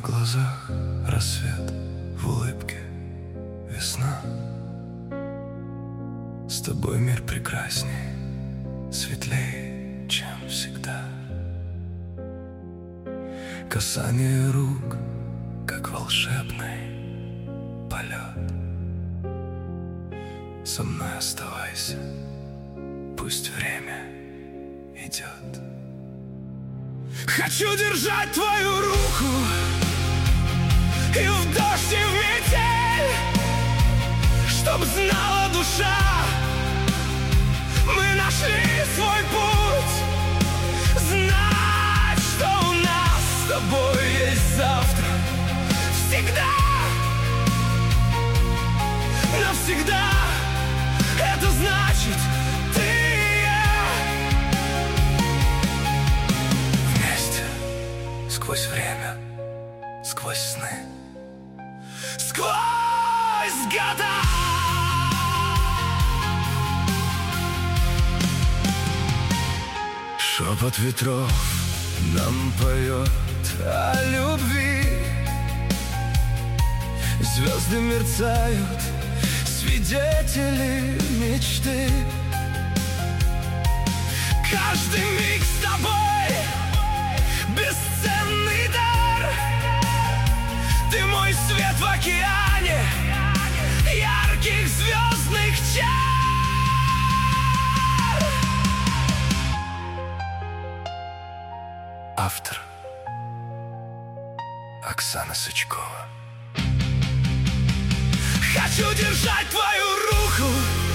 глазах рассвет, в улыбке весна. С тобой мир прекрасней, светлее, чем всегда. Касание рук, как волшебный полет. Со мной оставайся, пусть время идет. Хочу держать твою руку и в дождь, и в метель, чтоб знала душа, мы нашли свой путь. Знать, что у нас с тобой есть завтра, всегда, навсегда. Это значит ты и я. Вместе, сквозь время, сквозь сны, сквозь года. Шепот ветров нам поет о любви. Звезды мерцают, свидетели мечты. Каждый миг с тобой бесценный дар. Ты мой свет в океане ярких звездных чар. Автор Оксана Сычкова. Хочу держать твою руку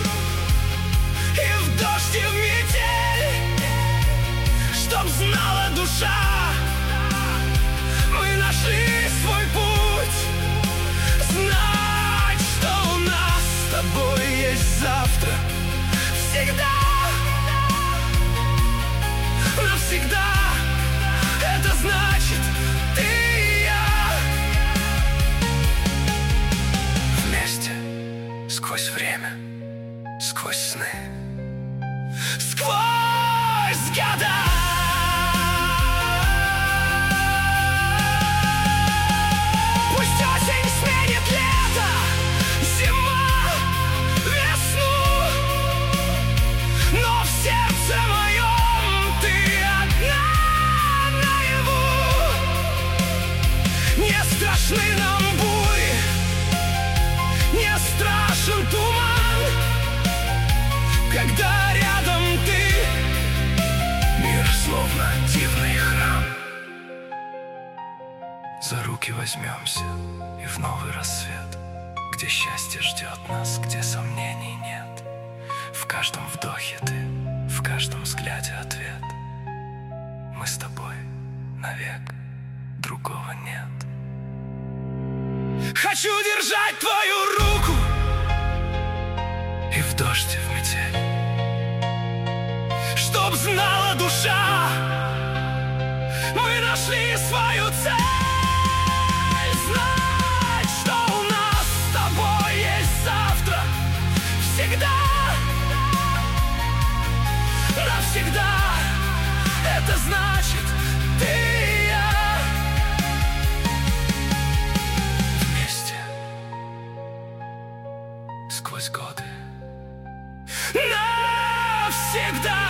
и в дождь, и в метель, чтоб знала душа, мы нашли свой путь. Знать, что у нас с тобой есть завтра, всегда, навсегда. Это значит ты и я. Вместе, сквозь время, сквозь сны, сквозь года. Пусть осень сменит лето, зима весну, но в сердце моем ты одна. Не страшны нам бури, не страшен туман, когда рядом ты. Мир словно дивный храм. За руки возьмемся и в новый рассвет, где счастье ждет нас, где сомнений нет. В каждом вдохе ты, в каждом взгляде ответ. Мы с тобой навек, другого нет. Хочу держать твою руку и в дождь, и в метель, чтоб знала душа, мы нашли свою цель. Знать, что у нас с тобой есть завтра, всегда, навсегда. Это значит ты и я. Вместе, сквозь годы, навсегда.